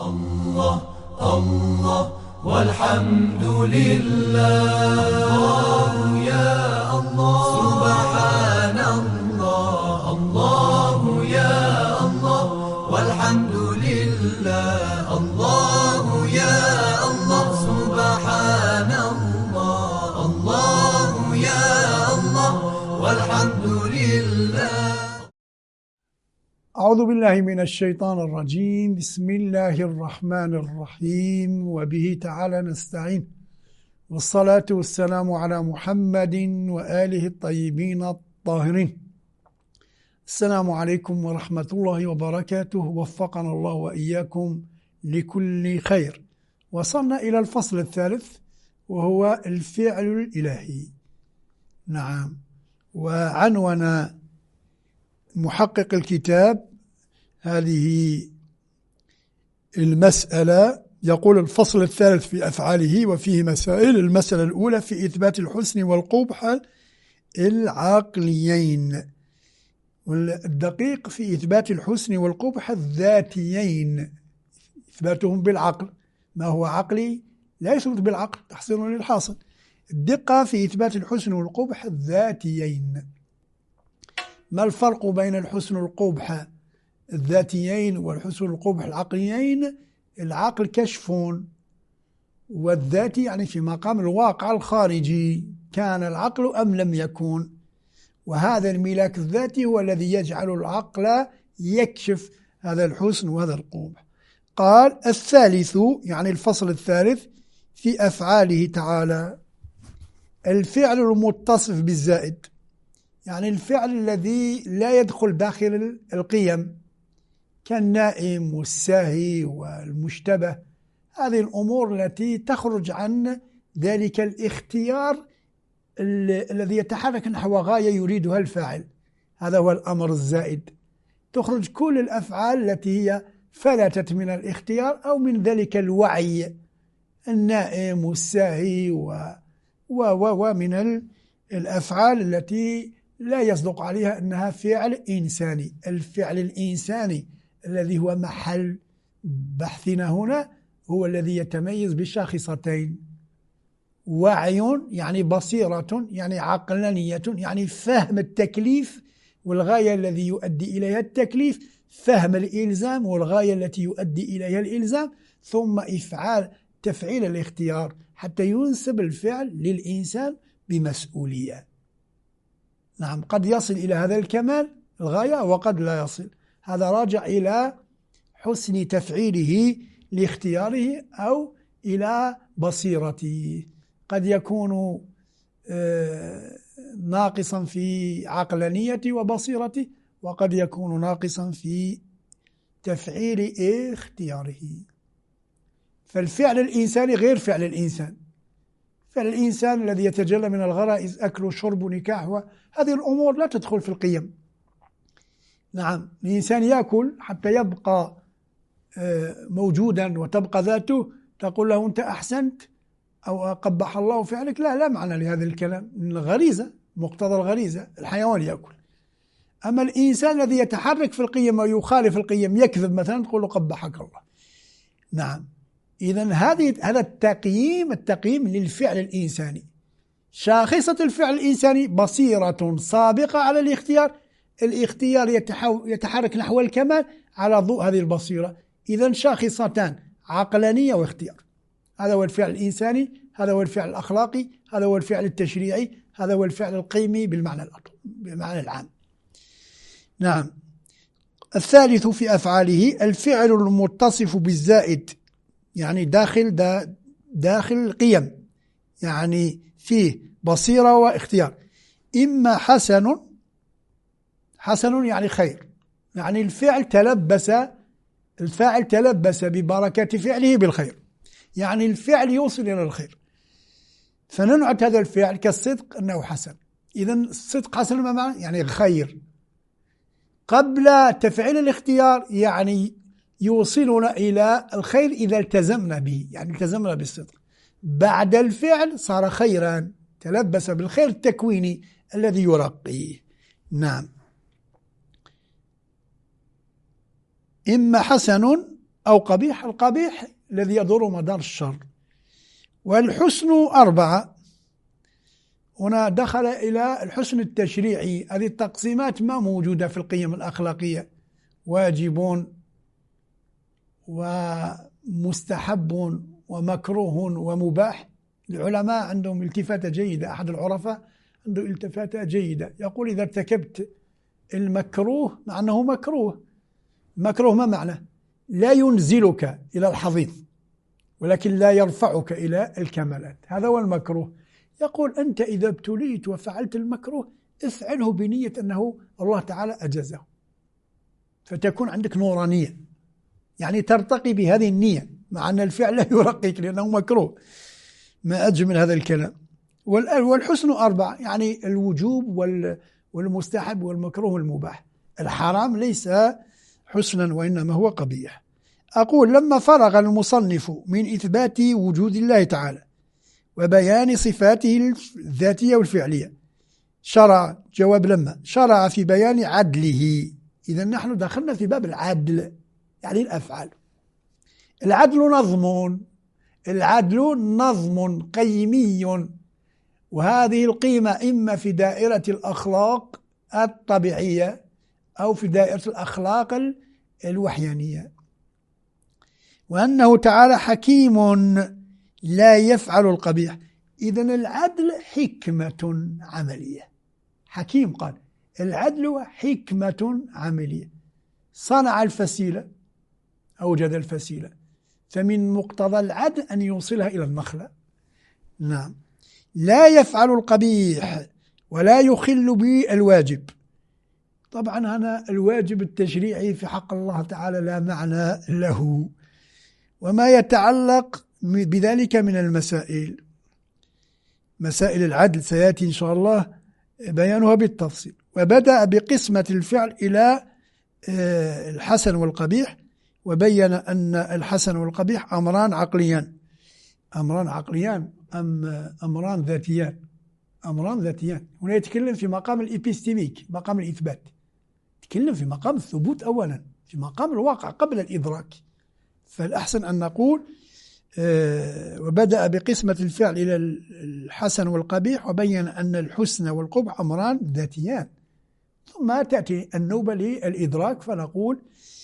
الله الله والحمد لله. الله يا الله سبحان الله. الله يا الله والحمد لله. الله يا الله سبحان الله. الله يا الله والحمد لله. أعوذ بالله من الشيطان الرجيم. بسم الله الرحمن الرحيم، وبه تعالى نستعين، والصلاة والسلام على محمد وآله الطيبين الطاهرين. السلام عليكم ورحمة الله وبركاته، وفقنا الله وإياكم لكل خير. وصلنا إلى الفصل الثالث، وهو الفعل الإلهي. نعم، وعنونا محقق الكتاب هذه المسألة، يقول الفصل الثالث في أفعاله وفيه مسائل. المسألة الأولى في إثبات الحسن والقبح العقليين، والدقيق في إثبات الحسن والقبح الذاتيين، إثباتهم بالعقل. ما هو عقلي لا يثبت بالعقل، تحصيل للحاصل. الدقة في إثبات الحسن والقبح الذاتيين. ما الفرق بين الحسن والقبح الذاتيين والحسن والقبح العقليين؟ العقل كشف، والذاتي يعني في مقام الواقع الخارجي، كان العقل أم لم يكن. وهذا الملاك الذاتي هو الذي يجعل العقل يكشف هذا الحسن وهذا القبح. قال الثالث، يعني الفصل الثالث في أفعاله تعالى، الفعل المتصف بالزائد، يعني الفعل الذي لا يدخل داخل القيم، كالنائم والساهي والمشتبه. هذه الأمور التي تخرج عن ذلك الاختيار الذي يتحرك نحو غاية يريدها الفاعل، هذا هو الأمر الزائد. تخرج كل الأفعال التي هي فلتت من الاختيار أو من ذلك الوعي، النائم والساهي ومن الأفعال التي لا يصدق عليها أنها فعل إنساني. الفعل الإنساني الذي هو محل بحثنا هنا هو الذي يتميز بشاخصتين: وعي يعني بصيرة، يعني عقلانية، يعني فهم التكليف والغاية الذي يؤدي إليها التكليف، فهم الإلزام والغاية التي يؤدي إليها الإلزام، ثم تفعيل الاختيار حتى ينسب الفعل للإنسان بمسؤولية. نعم، قد يصل إلى هذا الكمال الغاية وقد لا يصل. هذا راجع إلى حسن تفعيله لاختياره أو إلى بصيرته. قد يكون ناقصا في عقلانيته وبصيرته، وقد يكون ناقصا في تفعيل اختياره. فالفعل الإنساني غير فعل الإنسان. فعل الإنسان الذي يتجلى من الغرائز، أكل وشرب ونكاح، هذه الأمور لا تدخل في القيم. نعم، الإنسان يأكل حتى يبقى موجودا وتبقى ذاته، تقول له أنت أحسنت أو قبح الله فعلك؟ لا معنى لهذا الكلام، من الغريزة، مقتضى الغريزة، الحيوان يأكل. أما الإنسان الذي يتحرك في القيم ويخالف القيم، يكذب مثلا، تقول له قبحك الله. نعم، إذن هذا التقييم للفعل الإنساني. شاخصة الفعل الإنساني بصيرة سابقة على الاختيار. الاختيار يتحرك نحو الكمال على ضوء هذه البصيرة. إذن شاخصتان: عقلانية واختيار. هذا هو الفعل الإنساني، هذا هو الفعل الأخلاقي، هذا هو الفعل التشريعي، هذا هو الفعل القيمي بالمعنى العام. نعم. الثالث في أفعاله الفعل المتصف بالزائد، يعني داخل القيم، يعني فيه بصيرة واختيار. إما حسن يعني خير، يعني الفاعل تلبس ببركة فعله بالخير، يعني الفعل يوصل إلى الخير، فننعت هذا الفعل كالصدق أنه حسن. إذن الصدق حسن ما معنى؟ يعني خير. قبل تفعيل الاختيار يعني يوصلنا إلى الخير إذا التزمنا به، يعني التزمنا بالصدق. بعد الفعل صار خيرا، تلبس بالخير التكويني الذي يرقيه. نعم. إما حسن أو قبيح. القبيح الذي يضر مدار الشر. والحسن 4. هنا دخل إلى الحسن التشريعي. هذه التقسيمات ما موجودة في القيم الأخلاقية: واجب ومستحب ومكروه ومباح. العلماء عندهم التفاتة جيدة. أحد العرفاء عنده التفاتة جيدة، يقول إذا ارتكبت المكروه مع أنه مكروه. مكروه ما معنى؟ لا ينزلك إلى الحضيض ولكن لا يرفعك إلى الكمالات، هذا هو المكروه. يقول أنت إذا ابتليت وفعلت المكروه افعله بنية أنه الله تعالى أجازه، فتكون عندك نورانية، يعني ترتقي بهذه النية، مع أن الفعل لا يرقيك لأنه مكروه. ما أجمل هذا الكلام. والحسن 4، يعني الوجوب والمستحب والمكروه والمباح. الحرام ليس حسنا وإنما هو قبيح. أقول لما فرغ المصنف من إثبات وجود الله تعالى وبيان صفاته الذاتية والفعلية شرع، جواب لما شرع في بيان عدله. إذا نحن دخلنا في باب العدل، يعني الأفعال. العدل نظم قيمي، وهذه القيمة إما في دائرة الأخلاق الطبيعية أو في دائرة الأخلاق الوحيانية. وأنه تعالى حكيم لا يفعل القبيح. إذن العدل حكمة عملية. حكيم قال العدل حكمة عملية. صنع الفسيلة، أوجد الفسيلة، فمن مقتضى العدل أن يوصلها إلى النخلة. نعم. لا يفعل القبيح ولا يخل بالواجب. طبعا هنا الواجب التشريعي في حق الله تعالى لا معنى له، وما يتعلق بذلك من المسائل، مسائل العدل سيأتي إن شاء الله بيانها بالتفصيل. وبدأ بقسمة الفعل إلى الحسن والقبيح، وبين أن الحسن والقبيح أمران عقليان. أمران عقليان أم أمران ذاتيان؟ أمران ذاتيان. هنا يتكلم في مقام الإبستيميك، مقام الإثبات، يتكلم في مقام الثبوت أولا، في مقام الواقع قبل الإدراك. فالأحسن أن نقول وبدأ بقسمة الفعل إلى الحسن والقبيح، وبين أن الحسن والقبح أمران ذاتيان. ثم تأتي النوبة للإدراك فنقول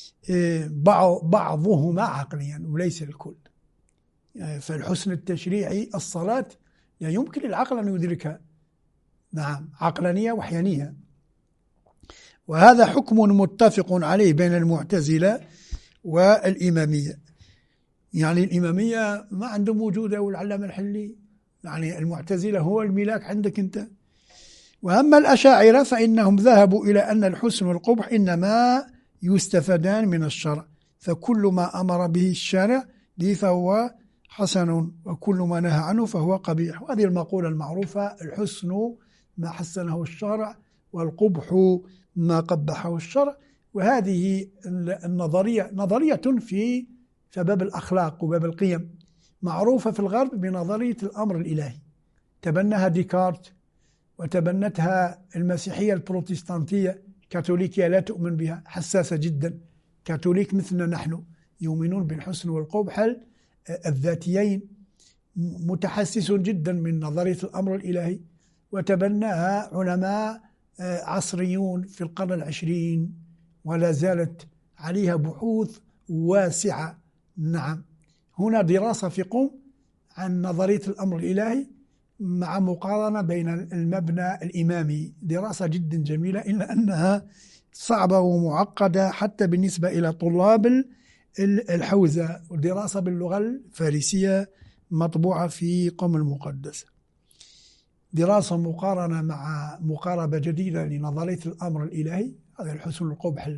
بعضهما عقليا وليس الكل. فالحسن التشريعي الصلاة لا يمكن العقل أن يدركها، نعم، عقلانية وحيانية. وهذا حكم متفق عليه بين المعتزلة والإمامية. يعني الإمامية ما عندهم وجود، والعلامة الحلي، يعني المعتزلة هو الملاك عندك أنت. وأما الأشاعرة فإنهم ذهبوا إلى أن الحسن والقبح إنما يستفادان من الشرع، فكل ما أمر به الشارع به فهو حسن، وكل ما نهى عنه فهو قبيح. وهذه المقولة المعروفة: الحسن ما حسنه الشرع والقبح ما قبحه الشرع. وهذه النظرية نظرية في باب الأخلاق وباب القيم، معروفة في الغرب بنظرية الأمر الإلهي. تبناها ديكارت وتبنتها المسيحية البروتستانتية. الكاثوليكية لا تؤمن بها، حساسة جدا. كاثوليك مثلنا نحن يؤمنون بالحسن والقبح الذاتيين، متحسس جدا من نظرية الأمر الإلهي. وتبناها علماء عصريون في القرن العشرين، ولا زالت عليها بحوث واسعة. نعم. هنا دراسة في قم عن نظرية الأمر الإلهي مع مقارنة بين المبنى الإمامي، دراسة جدا جميلة، إلا أنها صعبة ومعقدة حتى بالنسبة إلى طلاب الحوزة. ودراسة باللغة الفارسية مطبوعة في قم المقدسة. دراسة مقارنة مع مقاربة جديدة لنظرية الأمر الإلهي، هذا الحسن والقبح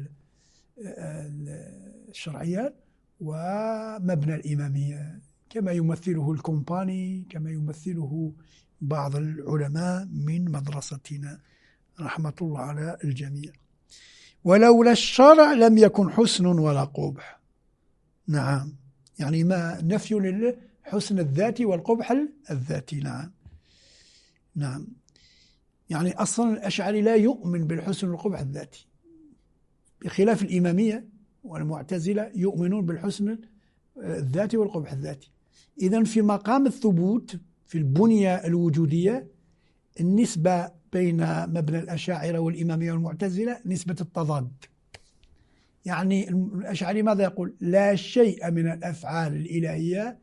الشرعيات، ومبنى الإمامية كما يمثله الكومباني، كما يمثله بعض العلماء من مدرستنا رحمة الله على الجميع. ولولا الشرع لم يكن حسن ولا قبح. نعم، يعني ما نفي للحسن الذاتي والقبح الذاتي. نعم. يعني أصلا الأشعري لا يؤمن بالحسن والقبح الذاتي، بخلاف الإمامية والمعتزلة يؤمنون بالحسن الذاتي والقبح الذاتي. إذن في مقام الثبوت في البنية الوجودية النسبة بين مبنى الأشاعرة والإمامية والمعتزلة نسبة التضاد. يعني الأشعري ماذا يقول؟ لا شيء من الأفعال الإلهية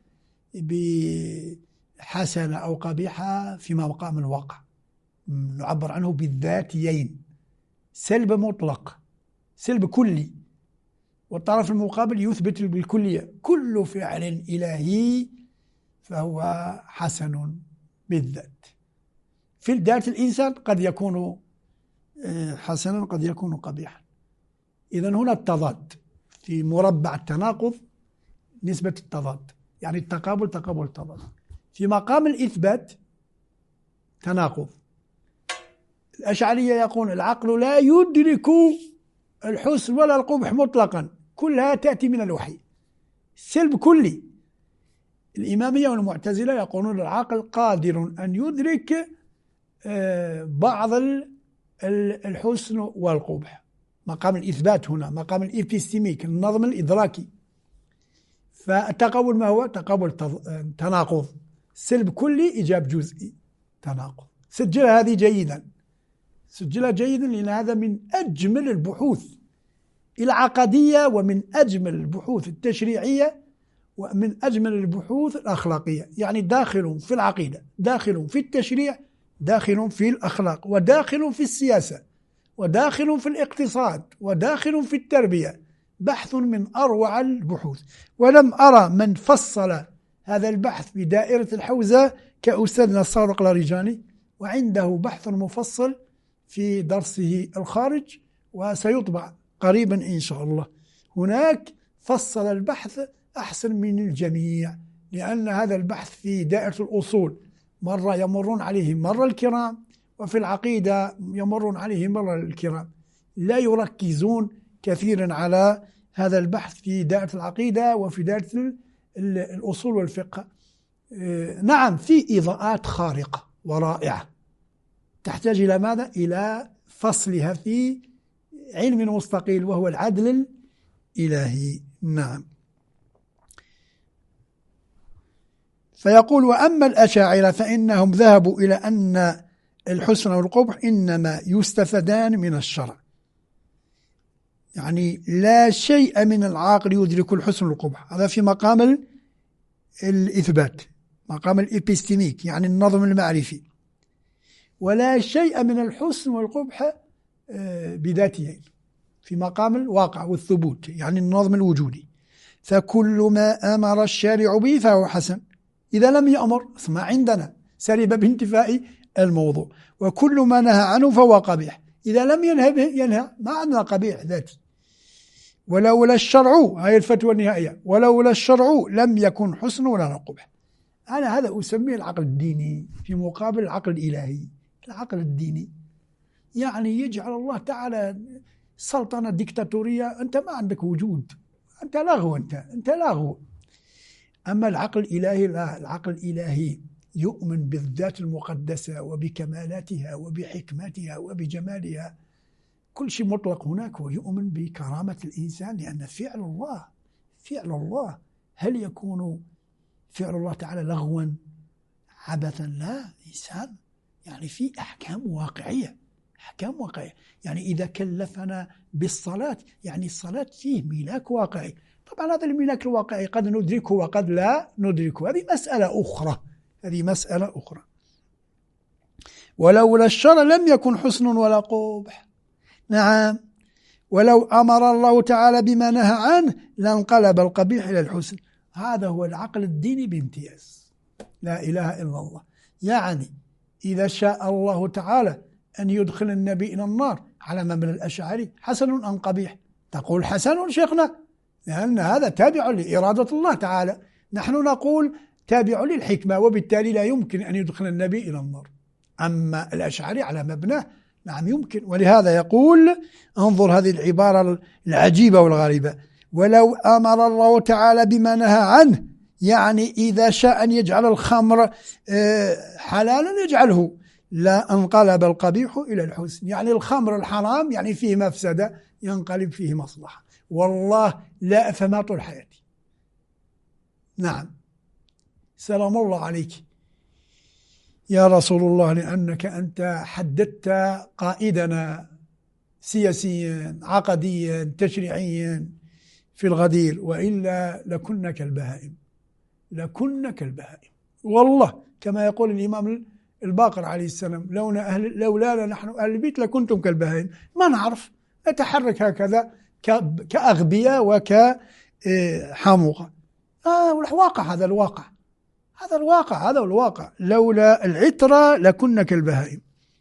بحسنة أو قبيحة في مقام الواقع، نعبر عنه بالذاتيين، سلب مطلق، سلب كلي. والطرف المقابل يثبت بالكلية، كل فعل إلهي فهو حسن بالذات. في ذات الإنسان قد يكون حسنا قد يكون قبيحا. إذن هنا التضاد في مربع التناقض، نسبة التضاد، يعني التقابل تقابل التضاد. في مقام الإثبات تناقض. الأشعرية يقول العقل لا يدرك الحسن ولا القبح مطلقا، كلها تأتي من الوحي، سلب كلي. الإمامية والمعتزلة يقولون العقل قادر أن يدرك بعض الحسن والقبح. مقام الإثبات هنا مقام الإبستيميك، النظم الإدراكي. فالتقابل ما هو؟ تقابل تناقض، سلب كلي إيجاب جزئي، تناقض. سجلها هذه جيدا، سجلها جيدا، لأن هذا من أجمل البحوث العقدية ومن أجمل البحوث التشريعية ومن أجمل البحوث الأخلاقية. يعني داخل في العقيدة، داخل في التشريع، داخل في الأخلاق، وداخل في السياسة، وداخل في الاقتصاد، وداخل في التربية. بحث من أروع البحوث، ولم أرى من فصل هذا البحث بدائرة الحوزة كأستاذنا صادق لارجاني، وعنده بحث مفصل في درسه الخارج وسيطبع قريبا إن شاء الله. هناك فصل البحث أحسن من الجميع، لأن هذا البحث في دائرة الأصول مرة يمرون عليه مر الكرام، وفي العقيدة يمرون عليه مر الكرام، لا يركزون كثيرا على هذا البحث في دائرة العقيدة وفي دائرة الأصول والفقه. نعم في إضاءات خارقة ورائعة تحتاج إلى ماذا؟ إلى فصلها في علم مستقيل وهو العدل الإلهي. نعم. فيقول وأما الأشاعرة فإنهم ذهبوا إلى أن الحسن والقبح إنما يستفدان من الشرع، يعني لا شيء من العاقل يدرك الحسن والقبح، هذا في مقام الإثبات، مقام الإبستيميك يعني النظم المعرفي، ولا شيء من الحسن والقبح بذاتين في مقام الواقع والثبوت يعني النظم الوجودي. فكل ما أمر الشارع به فهو حسن، إذا لم يأمر ما عندنا سلب بانتفاء الموضوع، وكل ما نهى عنه فهو قبيح، إذا لم ينهى ما عندنا قبيح ذاتي. ولولا الشرع، هذه الفتوى النهائية، ولولا الشرع لم يكن حسن ولا قبح. أنا هذا أسميه العقل الديني في مقابل العقل الإلهي. العقل الديني يعني يجعل الله تعالى سلطنة ديكتاتورية، أنت ما عندك وجود، أنت لغو، أنت لغو. أما العقل الإلهي لا، العقل الإلهي يؤمن بالذات المقدسة وبكمالاتها وبحكمتها وبجمالها، كل شيء مطلق هناك. ويؤمن بكرامة الإنسان، لأن فعل الله هل يكون فعل الله تعالى لغوا عبثا؟ لا، إنسان يعني في أحكام واقعية، أحكام واقعية. يعني إذا كلفنا بالصلاة يعني الصلاة فيه ملاك واقعي. طبعا هذا الملاك الواقعي قد ندركه وقد لا ندركه، هذه مسألة أخرى. ولولا الشرع لم يكن حسن ولا قبح. نعم، ولو أمر الله تعالى بما نهى عنه لانقلب القبيح إلى الحسن. هذا هو العقل الديني بامتياز، لا إله إلا الله. يعني إذا شاء الله تعالى أن يدخل النبي إلى النار على مبنى الأشعري حسن أم قبيح؟ تقول حسن شيخنا، لأن هذا تابع لإرادة الله تعالى، نحن نقول تابع للحكمة، وبالتالي لا يمكن أن يدخل النبي إلى النار. أما الأشعري على مبناه نعم يمكن. ولهذا يقول انظر هذه العبارة العجيبة والغريبة: ولو أمر الله تعالى بما نهى عنه، يعني إذا شاء أن يجعل الخمر حلالا يجعله، لا انقلب القبيح إلى الحسن. يعني الخمر الحرام يعني فيه مفسدة، ينقلب فيه مصلحة. والله لا أفهمها طول حياتي. نعم، سلام الله عليك يا رسول الله، لأنك أنت حددت قائدنا سياسيا عقديا تشريعيا في الغدير، وإلا لكنا كالبهائم، لكنا كالبهائم والله، كما يقول الإمام الباقر عليه السلام: لولا نحن أهل البيت لكنتم كالبهائم. ما نعرف نتحرك هكذا كأغبياء وكحموقة. الواقع، هذا الواقع، هذا الواقع. لولا العترة لكنا كالبهائم.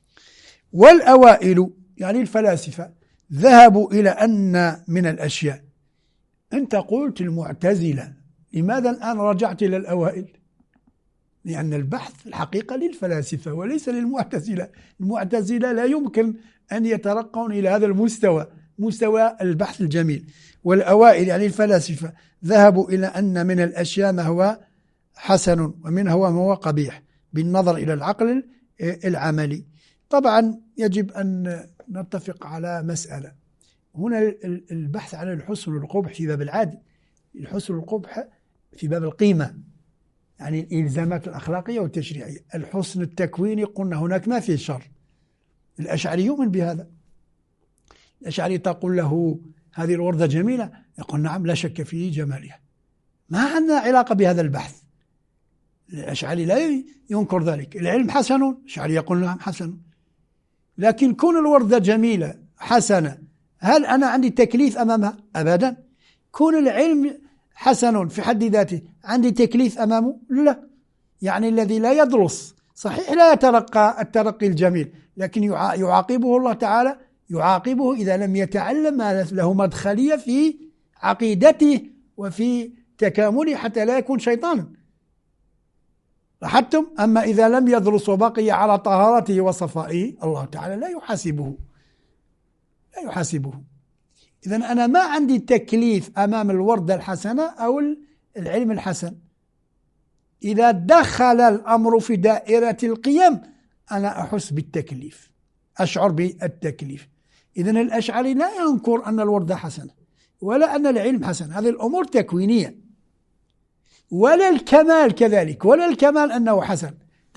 والأوائل يعني الفلاسفة ذهبوا إلى أن من الأشياء. أنت قلت المعتزلة، لماذا الآن رجعت إلى الأوائل؟ لأن البحث الحقيقة للفلاسفة وليس للمعتزلة. المعتزلة لا يمكن أن يترقون إلى هذا المستوى، مستوى البحث الجميل. والأوائل يعني الفلاسفة ذهبوا إلى أن من الأشياء ما هو حسن ومنها ما هو قبيح بالنظر إلى العقل العملي. طبعا يجب أن نتفق على مسألة هنا: البحث عن الحسن والقبح في باب العادي، الحسن والقبح في باب القيمة، يعني الإلزامات الأخلاقية والتشريعية. الحسن التكويني قلنا هناك ما فيه شر، الأشعري يؤمن بهذا. الأشعري تقول له هذه الوردة جميلة، يقول نعم لا شك في جمالها. ما عندنا علاقة بهذا البحث. الأشعري لا ينكر ذلك. العلم حسن، الأشعري يقول نعم حسن. لكن كون الوردة جميلة حسنة، هل أنا عندي تكليف أمامها؟ أبدا. كون العلم حسن في حد ذاته، عندي تكليف أمامه؟ لا. يعني الذي لا يدرس صحيح لا يترقى الترقي الجميل، لكن يعاقبه الله تعالى، يعاقبه إذا لم يتعلم ما له مدخلية في عقيدته وفي تكامله حتى لا يكون شيطانا. لاحظتم؟ أما إذا لم يدرس وبقي على طهارته وصفائه، الله تعالى لا يحاسبه. إذن أنا ما عندي تكليف أمام الوردة الحسنة أو العلم الحسن. إذا دخل الأمر في دائرة القيم أنا أحس بالتكليف، أشعر بالتكليف. إذن الأشعري لا ينكر أن الوردة حسنة ولا أن العلم حسن، هذه الأمور تكوينية. ولا الكمال كذلك، ولا الكمال أنه حسن.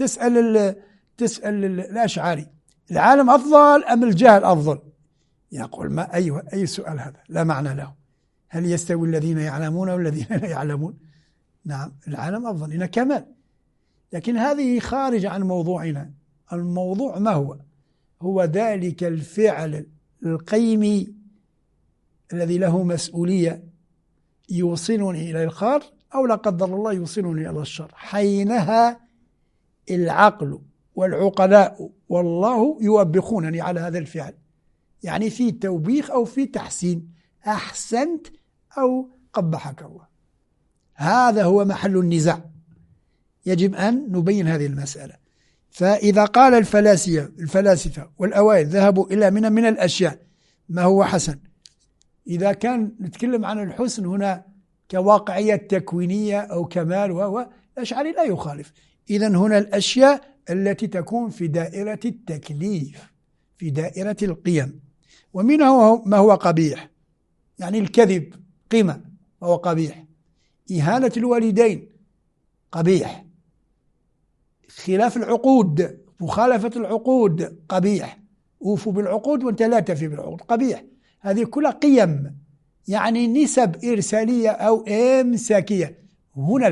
تسأل الأشعري: العالم أفضل أم الجهل أفضل؟ يقول ما أي سؤال هذا لا معنى له. هل يستوي الذين يعلمون والذين لا يعلمون؟ نعم العالم أفضل، إن كمال. لكن هذه خارج عن موضوعنا. الموضوع ما هو ذلك الفعل القيمي الذي له مسؤولية يوصلني إلى الخير أو لا قدر الله يوصلني إلى الشر. حينها العقل والعقلاء والله يوبخونني على هذا الفعل، يعني في توبيخ أو في تحسين، أحسنت أو قبحك الله. هذا هو محل النزاع، يجب أن نبين هذه المسألة. فإذا قال الفلاسفة والأوائل ذهبوا إلى من الأشياء ما هو حسن، إذا كان نتكلم عن الحسن هنا كواقعية تكوينية أو كمال الأشعري لا يخالف. إذن هنا الأشياء التي تكون في دائرة التكليف، في دائرة القيم. ومنها ما هو قبيح، يعني الكذب قيمة وهو قبيح، إهانة الوالدين قبيح، خلاف العقود، مخالفة العقود قبيح، أوفوا بالعقود وأنت لا تفي بالعقود قبيح. هذه كلها قيم، يعني نسب إرسالية أو إمساكية. هنا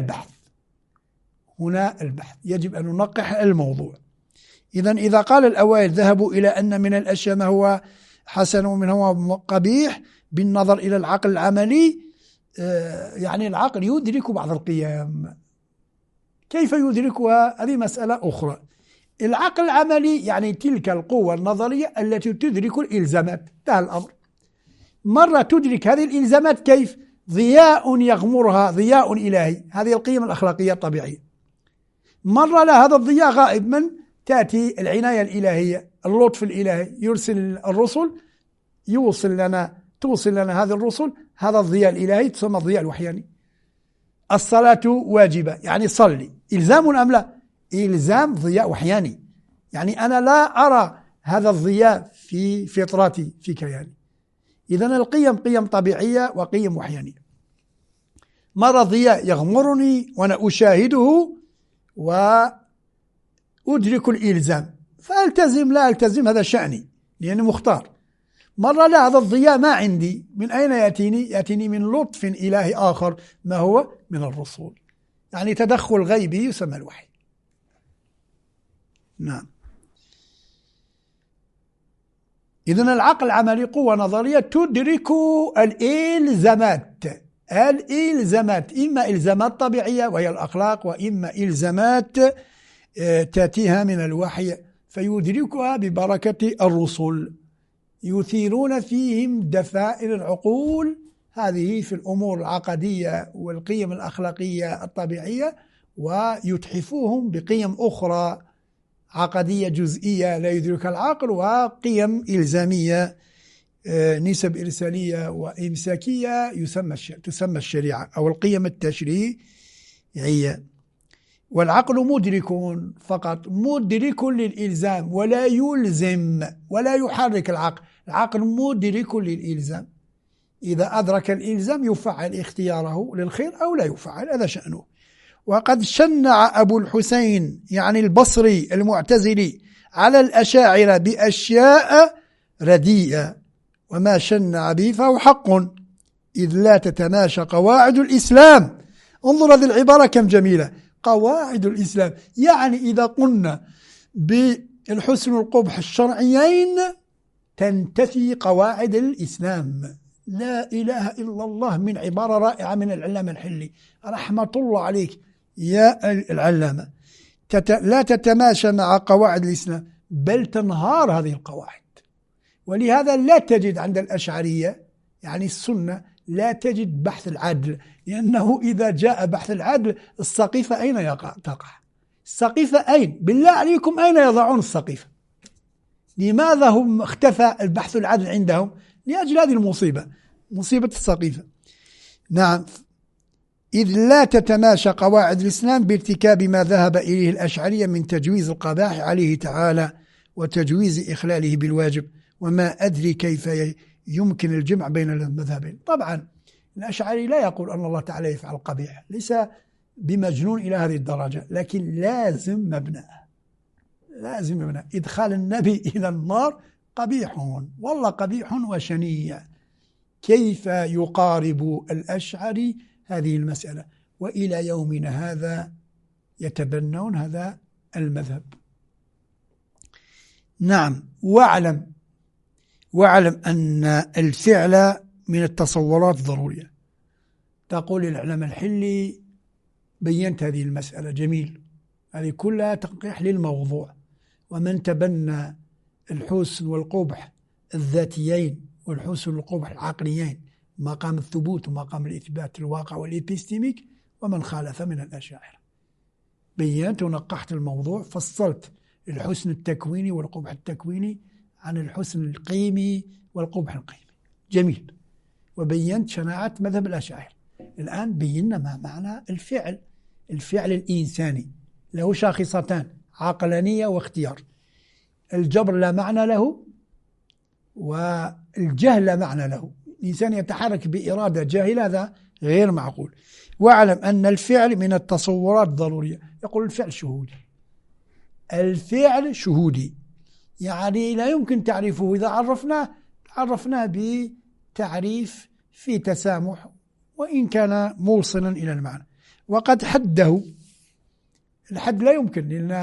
البحث يجب أن ننقح الموضوع. إذا قال الأوائل ذهبوا إلى أن من الأشياء ما هو حسن ومن هو قبيح بالنظر إلى العقل العملي. يعني العقل يدرك بعض القيم، كيف يدركها؟ هذه مسألة أخرى. العقل العملي يعني تلك القوة النظرية التي تدرك الإلزامات، انتهى الأمر. مرة تدرك هذه الإلزامات كيف؟ ضياء يغمرها، ضياء إلهي، هذه القيم الأخلاقية الطبيعية. مرة لا، هذا الضياء غائب، من تأتي العناية الإلهية، اللطف الإلهي، يرسل الرسل، توصل لنا هذه الرسل، هذا الضياء الإلهي تسمى الضياء الوحياني. الصلاة واجبة، يعني صلي، إلزام أم لا؟ إلزام، ضياء وحياني، يعني أنا لا أرى هذا الضياء في فطرتي في كياني. إذن القيم قيم طبيعية وقيم وحيانية. مرة ضياء يغمرني وأنا أشاهده وأدرك الإلزام فألتزم، لا ألتزم هذا شأني لأني مختار. مرة لا، هذا الضياء ما عندي، من أين يأتيني؟ يأتيني من لطف إلهي آخر، ما هو؟ من الرسول. يعني تدخل غيبي يسمى الوحي. نعم. إذن العقل العملي قوة نظرية تدرك الإلزامات. إما إلزامات طبيعية وهي الأخلاق، وإما إلزامات تأتيها من الوحي فيدركها ببركة الرسل، يثيرون فيهم دفائر العقول هذه في الأمور العقدية والقيم الأخلاقية الطبيعية، ويتحفوهم بقيم أخرى عقدية جزئية لا يدركها العقل، وقيم إلزامية نسب إرسالية وإمساكية تسمى الشريعة أو القيم التشريعية. والعقل مدرك فقط، مدرك للإلزام ولا يلزم ولا يحرك العقل مدرك للإلزام. إذا أدرك الإلزام يفعل اختياره للخير أو لا يفعل، هذا شأنه. وقد شنع أبو الحسين يعني البصري المعتزلي على الأشاعرة بأشياء رديئة، وما شنع به فهو حق، إذ لا تتماشى قواعد الإسلام. انظر هذه العبارة كم جميلة، قواعد الإسلام. يعني إذا قلنا بالحسن والقبح الشرعيين تنتفي قواعد الإسلام. لا إله إلا الله، من عبارة رائعة من العلامة الحلي رحمة الله عليك يا العلامة. لا تتماشى مع قواعد الإسلام بل تنهار هذه القواعد. ولهذا لا تجد عند الأشعرية يعني السنة لا تجد بحث العدل، لأنه إذا جاء بحث العدل السقيفة أين تقع؟ السقيفة أين؟ بالله عليكم أين يضعون السقيفة؟ لماذا هم اختفى البحث العدل عندهم؟ لأجل هذه المصيبة، مصيبة السقيفة. نعم. إذ لا تتماشى قواعد الإسلام بارتكاب ما ذهب إليه الأشعرية من تجويز القباح عليه تعالى وتجويز إخلاله بالواجب، وما أدري كيف يمكن الجمع بين المذهبين. طبعا الأشعري لا يقول أن الله تعالى يفعل قبيح، ليس بمجنون إلى هذه الدرجة، لكن لازم مبنى إدخال النبي إلى النار قبيح، والله قبيح وشنيع. كيف يقارب الأشعري هذه المسألة؟ وإلى يومنا هذا يتبنون هذا المذهب. نعم. واعلم أن الفعل من التصورات الضرورية. تقول العلامة الحلي بينت هذه المسألة، جميل، هذه كلها تنقيح للموضوع. ومن تبنى الحسن والقبح الذاتيين والحسن والقبح العقليين، مقام الثبوت ومقام الإثبات الواقع والإبستيميك، ومن خالف من الأشاعرة. بينت ونقحت الموضوع، فصلت الحسن التكويني والقبح التكويني عن الحسن القيمي والقبح القيمي، جميل. وبينت شناعة مذهب الأشاعرة. الآن بينا ما معنى الفعل الإنساني له شاخصتان، عقلانية واختيار. الجبر لا معنى له، والجهل لا معنى له. الإنسان يتحرك بإرادة جاهلة، هذا غير معقول. واعلم أن الفعل من التصورات الضرورية. يقول الفعل شهودي، يعني لا يمكن تعريفه. إذا عرفناه بتعريف في تسامح وإن كان موصلا إلى المعنى. وقد حده، الحد لا يمكن، لأن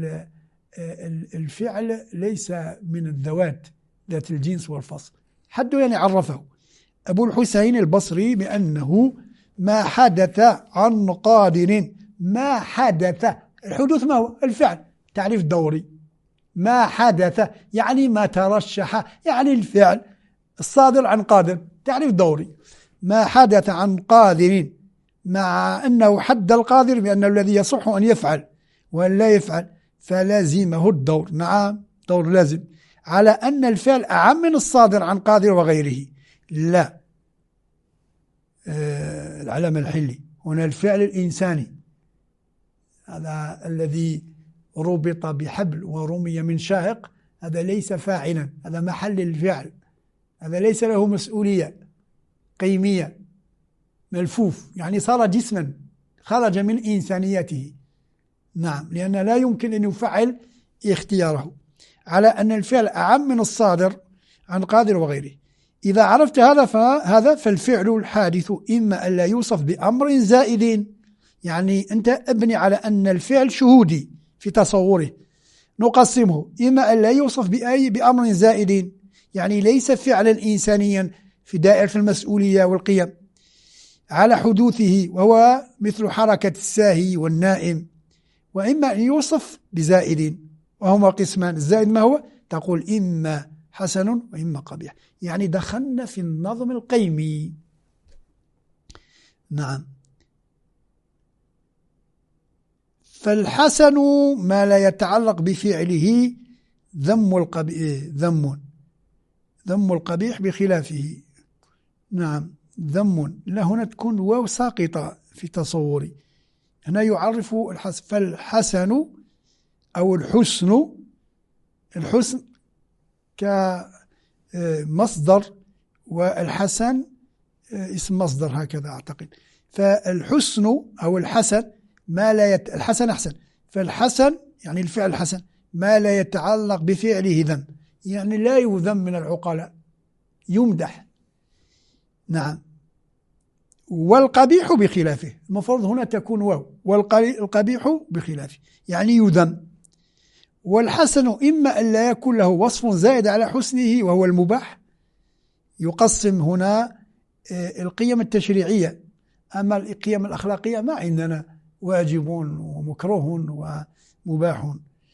الفعل ليس من الذوات ذات الجنس والفصل. حده يعني عرفه أبو الحسين البصري بأنه ما حدث عن قادر. ما حدث، الحدوث ما هو؟ الفعل، تعريف دوري. ما حدث يعني ما ترشح، يعني الفعل الصادر عن قادر، تعريف دوري. ما حدث عن قادر، مع أنه حد القادر بأنه الذي يصح أن يفعل وأن لا يفعل، فلازمه الدور. نعم، دور لازم، على أن الفعل أعم من الصادر عن قادر وغيره. لا، العلامة الحلي هنا الفعل الإنساني، هذا الذي ربط بحبل ورمي من شاهق، هذا ليس فاعلا، هذا محل الفعل، هذا ليس له مسؤولية قيمية، ملفوف، يعني صار جسما خرج من إنسانيته. نعم، لأن لا يمكن أن يفعل اختياره، على أن الفعل أعم من الصادر عن قادر وغيره. إذا عرفت هذا فالفعل الحادث إما أن لا يوصف بأمر زائد، يعني أنت ابني على أن الفعل شهودي في تصوره، نقسمه إما أن لا يوصف بأمر زائد، يعني ليس فعلا إنسانيا في دائرة المسؤولية والقيم على حدوثه، وهو مثل حركة الساهي والنائم، وإما أن يوصف بزائد، وهما قسمان. الزائد ما هو؟ تقول إما حسن وإما قبيح، يعني دخلنا في النظم القيمي. نعم. فالحسن ما لا يتعلق بفعله ذم القبيح بخلافه. نعم، ذم، لا هنا تكون واو ساقطة في تصوري، هنا يعرف الحسن. فالحسن أو الحسن كمصدر، والحسن اسم مصدر هكذا أعتقد. فالحسن أو الحسن ما لا الحسن أحسن، فالحسن يعني الفعل الحسن ما لا يتعلق بفعله ذم، يعني لا يذم من العقلاء، يمدح. نعم. والقبيح بخلافه، المفروض هنا تكون واو، والقبيح بخلافه يعني يذم. والحسن إما أن لا يكون له وصف زائد على حسنه وهو المباح، يقسم هنا القيم التشريعية، أما القيم الأخلاقية ما عندنا واجب ومكروه ومباح.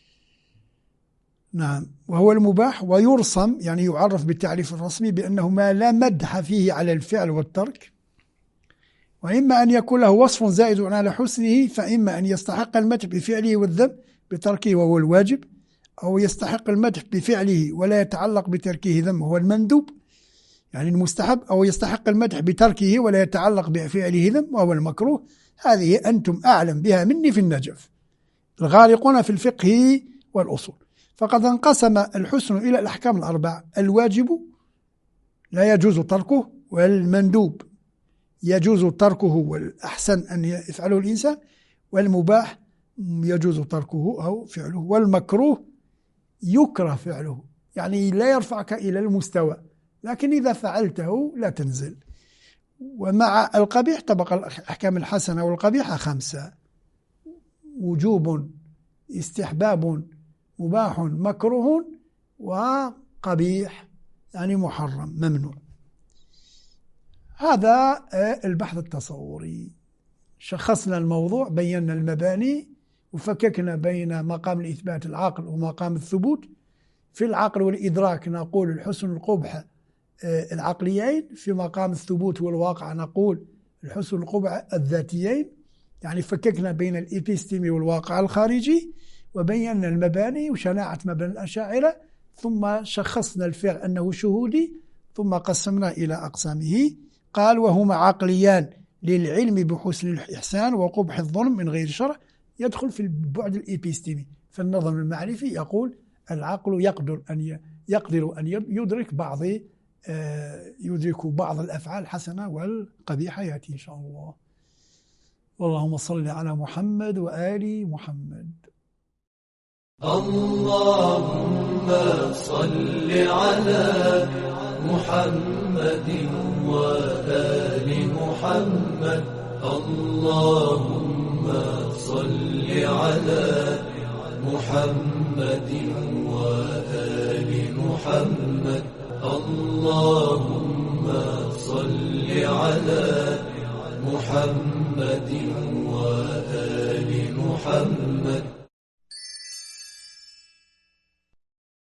نعم، وهو المباح، ويرسم يعني يعرف بالتعريف الرسمي بأنه ما لا مدح فيه على الفعل والترك. وإما أن يكون له وصف زائد على حسنه، فإما أن يستحق المدح بفعله والذم بتركه وهو الواجب، أو يستحق المدح بفعله ولا يتعلق بتركه ذم وهو المندوب يعني المستحب، أو يستحق المدح بتركه ولا يتعلق بفعله ذم وهو المكروه. هذه أنتم أعلم بها مني في النجف، الغارقون في الفقه والأصول. فقد انقسم الحسن إلى الأحكام الأربعة: الواجب لا يجوز تركه، والمندوب يجوز تركه والأحسن أن يفعله الإنسان، والمباح يجوز تركه أو فعله، والمكروه يكره فعله يعني لا يرفعك إلى المستوى، لكن إذا فعلته لا تنزل. ومع القبيح تبقى الأحكام الحسنة والقبيحة 5: وجوب، استحباب، مباح، مكروه، وقبيح يعني محرم ممنوع. هذا البحث التصوري. شخصنا الموضوع، بينا المباني، وفككنا بين مقام الإثبات العقل ومقام الثبوت. في العقل والإدراك نقول الحسن والقبح العقليين، في مقام الثبوت والواقع نقول الحسن والقبح الذاتيين، يعني فككنا بين الإبستيمي والواقع الخارجي، وبينا المباني وشناعة مبنى الأشاعرة، ثم شخصنا الفعل أنه شهودي، ثم قسمنا إلى أقسامه. قال: وهما عقليان للعلم بحسن الإحسان وقبح الظلم من غير شرع، يدخل في البعد الإبستيمي. فالنظم المعرفي يقول العقل يقدر أن يدرك بعض الأفعال الحسنة والقبيحة، يأتي إن شاء الله. اللهم صل على محمد وآل محمد. اللهم صل على محمد وآل محمد. اللهم صل على محمد وآل محمد. اللهم صل على محمد وآل محمد.